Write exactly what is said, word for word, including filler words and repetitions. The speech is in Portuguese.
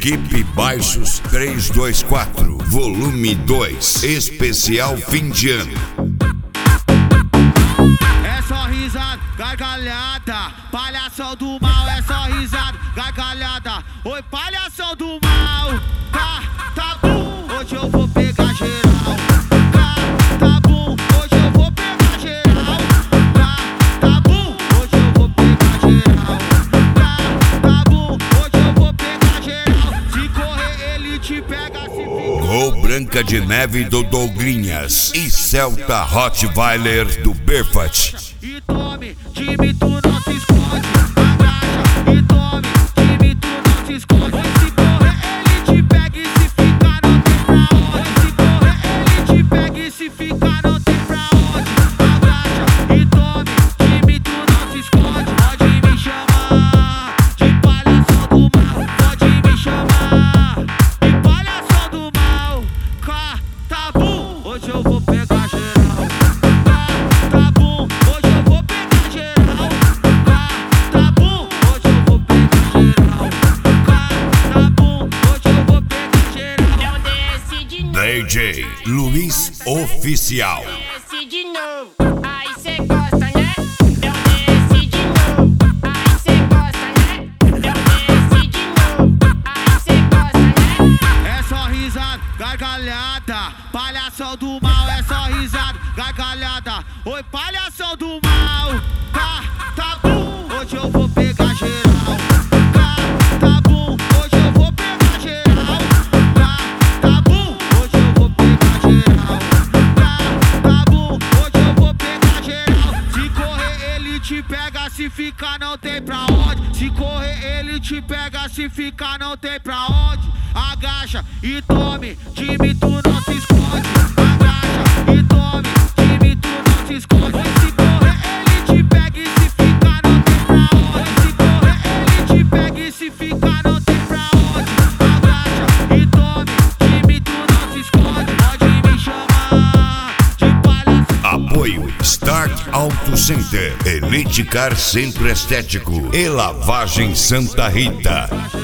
Equipe Baixos três dois quatro, volume dois, especial fim de ano. É só risada, gargalhada, palhação do mal. É só risada, gargalhada, oi palhação do mal. Tá, tá bom, hoje eu vou pegar geral. Tá, tá bom, hoje eu vou pegar geral. Tá, tá bom, hoje eu vou pegar geral. Tá, tá bom, hoje eu vou pegar geral. Se correr ele te pega, se fica. Gol Branca de Neve do Douglinhas e Celta Rottweiler do Perfat. E tome, time tu não se esconde. Agacha e tome, time tu não se esconde. Se correr ele te pega e se ficar não tem pra onde. Se correr ele te pega e se ficar não tem pra onde. Agacha e tome, time tu não se esconde. Pode me chamar de palhação do mal. Pode me chamar de palhação do mal. Cá, tá bom, hoje eu vou pegar geral. Cá, tá bom, hoje eu vou pegar geral. Cá, tá bom, hoje eu vou pegar geral. Cá, tá bom, hoje eu vou pegar geral. Eu desci de novo. D J Luiz Oficial. Desci de novo. Aí cê gosta, né? Eu desci de novo. Aí cê gosta, né? Eu desci de novo. Aí cê gosta, né? É só risada, gargalhada, palhação do mal. É só risada, gargalhada, oi palhação do mal. Tá, tá bom, hoje eu vou pegar geral. Tá, tá bom, hoje eu vou pegar geral. Tá, tá bom, hoje eu vou pegar geral. Tá, tá bom, hoje eu vou pegar geral. Se correr ele te pega, se ficar não tem pra onde. Se correr ele te pega, se ficar não tem pra onde. Agacha e tome, time tu não se esconde. Agacha e tome, time tu não se esconde. Se correr ele te pega e se ficar não tem pra onde. Se correr ele te pega e se ficar não tem pra onde. Agacha e tome, time tu não se esconde. Pode me chamar de palhação. Apoio Start Auto Center, Elite Car Centro Estético e Lavagem Santa Rita.